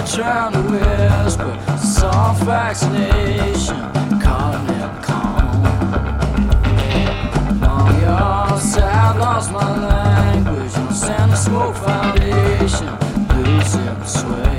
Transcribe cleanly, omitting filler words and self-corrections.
trying to whisper soft vaccination, calling it calm. Long your side, lost my language, and sand the smoke foundation, losing the sway.